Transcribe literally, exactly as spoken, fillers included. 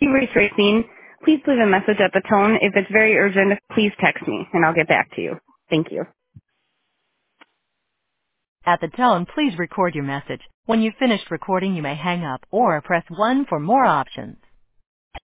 You reached Racine. Please leave a message at the tone. If it's very urgent, please text me, and I'll get back to you. Thank you. At the tone, please record your message. When you've finished recording, you may hang up or press one for more options.